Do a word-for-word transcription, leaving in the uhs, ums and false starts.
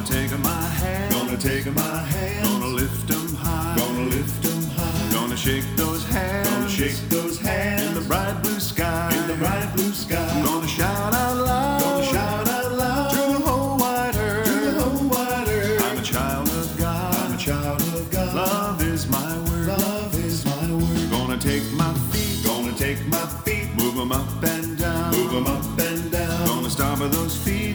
take my hand, Gonna take my hand, gonna lift 'em high, gonna lift 'em high, gonna shake those hands, gonna shake those hands in the bright blue sky, in the bright blue sky. I'm gonna shout out loud, Gonna shout out loud to the whole wide earth, to the whole wide earth. I'm a child of God, I'm a child of God. love is my word, Love is my word. gonna take my feet, Gonna take my feet, move 'em up and down, move 'em up and down. gonna stop at those feet,